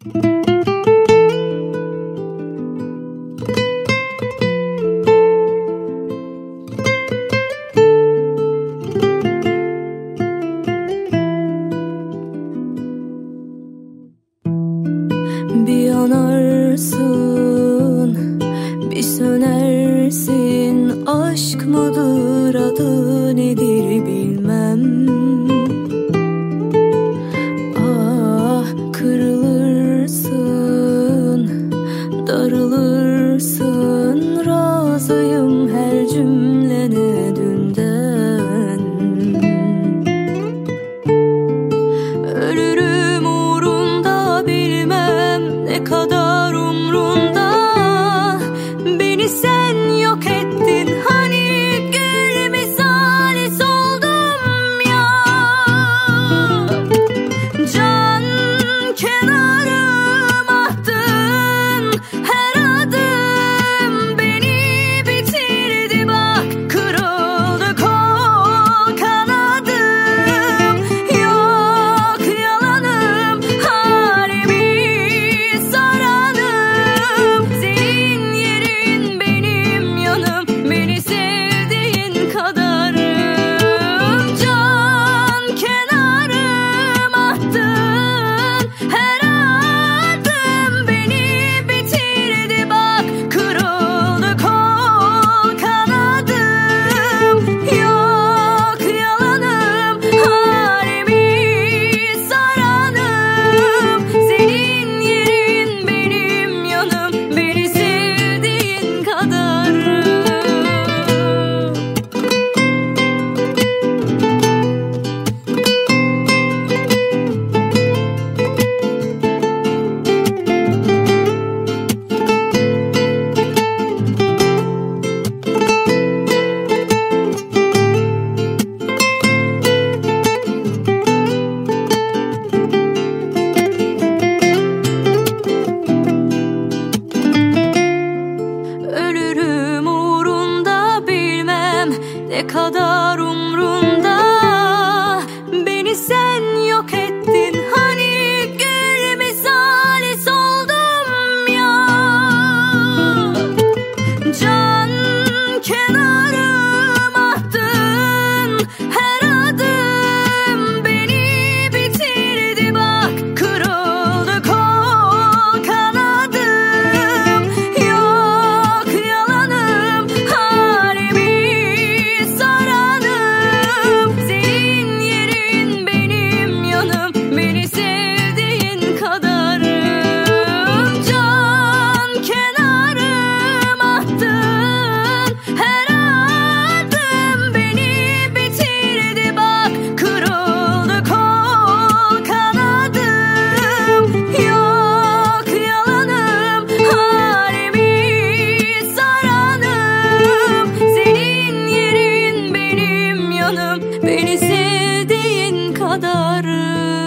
Bir yanarsın, bir sönersin. Aşk mıdır, adı nedir bilmem. Ah, kırılırsın, darılırsın. Razıyım her cümlene dünden. Ölürüm uğrunda, bilmem ne kadar umrunda. Beni sen yok ettin, hani gül misali soldum ya. Can kenarım attın, her adım beni bitirdi bak. Kırıldı kol kanadım, yok yalanım, halimi soranım. Senin yerin benim yanım, beni sevdiğin kadarım. Can kenarım attın, her adım beni bitirdi bak. Kırıldı kol kanadım, yok yalanım, halimi soranım. Senin yerin benim yanım, beni sevdiğin kadarım. Ölürüm uğrunda, bilmem ne kadar umrunda. Beni sen yok ettin, hani gül misali soldum ya. Can kenarım attın, her adım beni bitirdi bak. Kırıldı kol kanadım, yok yalanım, halimi soranım. Senin yerin benim yanım, beni sevdiğin kadarım. Can kenarım attın, her adım beni bitirdi bak. Kırıldı kol kanadım, yok yalanım, halimi soranım. Senin yerin benim yanım, beni sevdiğin kadarım.